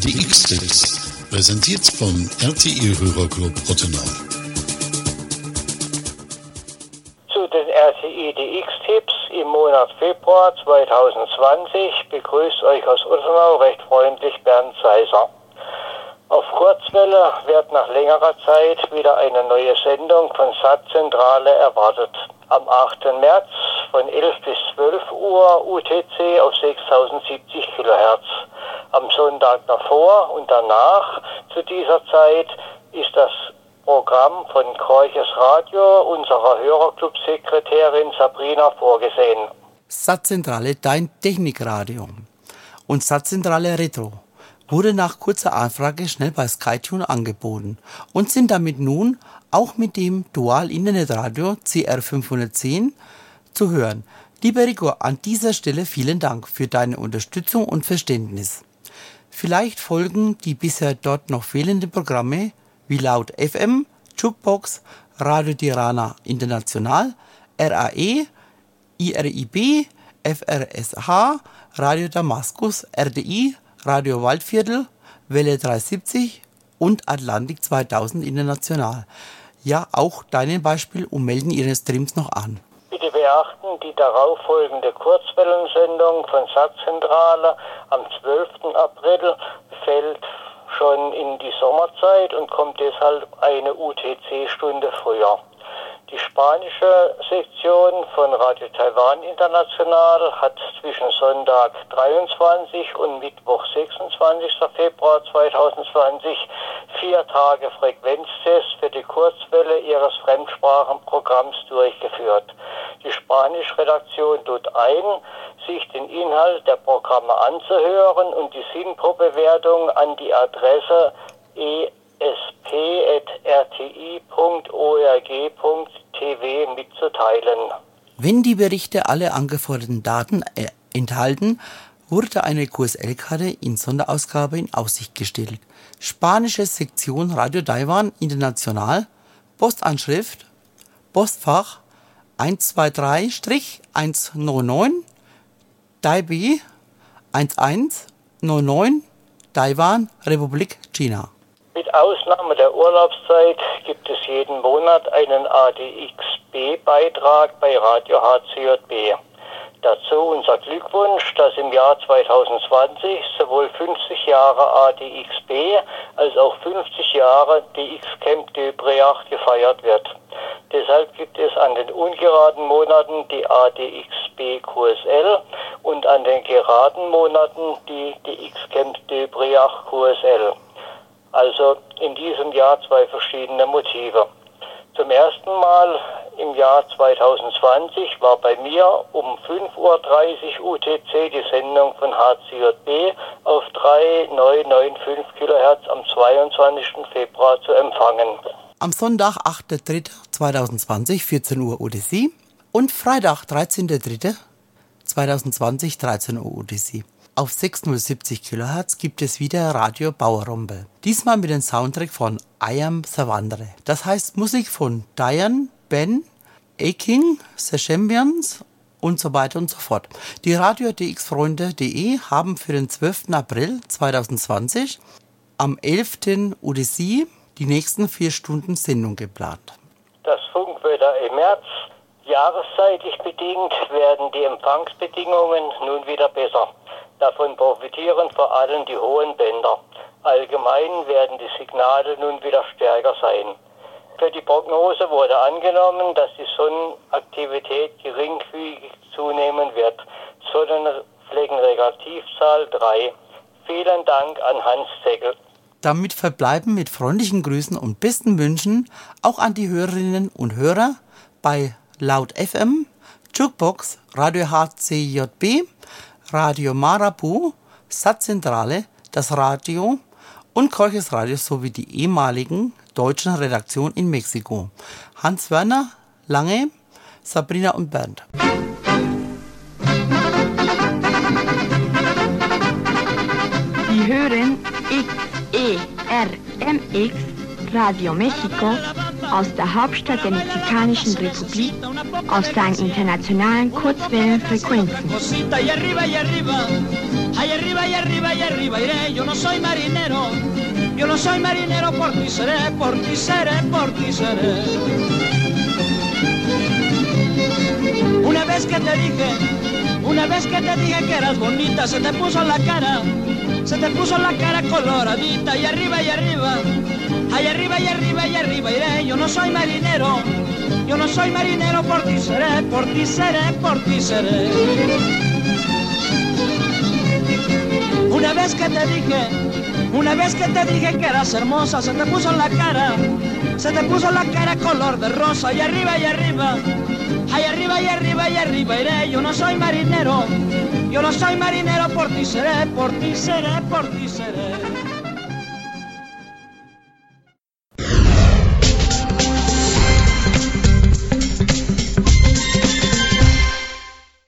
RTX-Tipps, präsentiert vom RTI-Hörerclub Ottenau. Zu den RTI-DX-Tipps im Monat Februar 2020 begrüßt euch aus Ottenau recht freundlich Bernd Seiser. Auf Kurzwelle wird nach längerer Zeit wieder eine neue Sendung von Satzzentrale erwartet. Am 8. März von 11 bis 12 Uhr UTC auf 6070 kHz. Am Sonntag davor und danach zu dieser Zeit ist das Programm von Korches Radio unserer Hörerclub-Sekretärin Sabrina vorgesehen. Satzzentrale, dein Technikradio und Satzzentrale Retro wurde nach kurzer Anfrage schnell bei SkyTune angeboten und sind damit nun auch mit dem Dual-Internetradio CR510 zu hören. Lieber Rico, an dieser Stelle vielen Dank für deine Unterstützung und Verständnis. Vielleicht folgen die bisher dort noch fehlenden Programme wie Laut FM, Jukebox, Radio Tirana International, RAE, IRIB, FRSH, Radio Damaskus, RDI, Radio Waldviertel, Welle 370 und Atlantik 2000 International. Ja, auch deinem Beispiel und melden Ihre Streams noch an. Bitte beachten, die darauf folgende Kurzwellensendung von Satzzentrale am 12. April fällt schon in die Sommerzeit und kommt deshalb eine UTC-Stunde früher. Die spanische Sektion von Radio Taiwan International hat zwischen Sonntag 23 und Mittwoch 26. Februar 2020 4 Tage Frequenztest für die Kurzwelle ihres Fremdsprachenprogramms durchgeführt. Die spanische Redaktion lud ein, sich den Inhalt der Programme anzuhören und die SINPO-Bewertung an die Adresse esp@rti.org.tv mitzuteilen. Wenn die Berichte alle angeforderten Daten enthalten, wurde eine QSL-Karte in Sonderausgabe in Aussicht gestellt. Spanische Sektion Radio Taiwan International, Postanschrift, Postfach 123-199, Taipei 1199, Taiwan, Republik China. Mit Ausnahme der Urlaubszeit gibt es jeden Monat einen ADXB-Beitrag bei Radio HCJB. Dazu unser Glückwunsch, dass im Jahr 2020 sowohl 50 Jahre ADXB als auch 50 Jahre DX-Camp de Breach gefeiert wird. Deshalb gibt es an den ungeraden Monaten die ADXB QSL und an den geraden Monaten die DX-Camp de Breach QSL. Also in diesem Jahr 2 verschiedene Motive. Zum ersten Mal im Jahr 2020 war bei mir um 5.30 Uhr UTC die Sendung von HCJB auf 3995 kHz am 22. Februar zu empfangen. Am Sonntag, 8.3.2020, 14 Uhr UTC und Freitag, 13.3.2020, 13 Uhr UTC. Auf 6070 kHz gibt es wieder Radio Bauerrombe. Diesmal mit dem Soundtrack von I Am Savandre. Das heißt Musik von Diane, Ben, A-King, The Champions und so weiter und so fort. Die Radio-DX-Freunde.de haben für den 12. April 2020 am 11. UTC die nächsten 4 Stunden Sendung geplant. Das Funkwetter im März. Jahreszeitlich bedingt werden die Empfangsbedingungen nun wieder besser. Davon profitieren vor allem die hohen Bänder. Allgemein werden die Signale nun wieder stärker sein. Für die Prognose wurde angenommen, dass die Sonnenaktivität geringfügig zunehmen wird. Sonnenfleckenregativzahl 3. Vielen Dank an Hans Zeckel. Damit verbleiben mit freundlichen Grüßen und besten Wünschen auch an die Hörerinnen und Hörer bei Laut FM, Jukebox, Radio HCJB, Radio Marabu, Satzzentrale, das Radio und Korches Radio sowie die ehemaligen deutschen Redaktionen in Mexiko. Hans Werner, Lange, Sabrina und Bernd. Sie hören XERMX Radio Mexiko aus der Hauptstadt der Mexikanischen Republik auf seinen internationalen Kurzwellenfrequenzen. Ay, arriba y arriba y arriba iré, yo no soy marinero, por ti seré, por ti seré, por ti seré. Una vez que te dije que eras bonita, se te puso la cara coloradita, y arriba y arriba, ay, arriba y arriba y arriba iré, yo no soy marinero, por ti seré, por ti seré, por ti seré. Una vez que te dije que eras hermosa, se te puso la cara color de rosa, y arriba y arriba, ay, arriba y arriba y arriba iré, yo no soy marinero, por ti seré, por ti seré, por ti seré.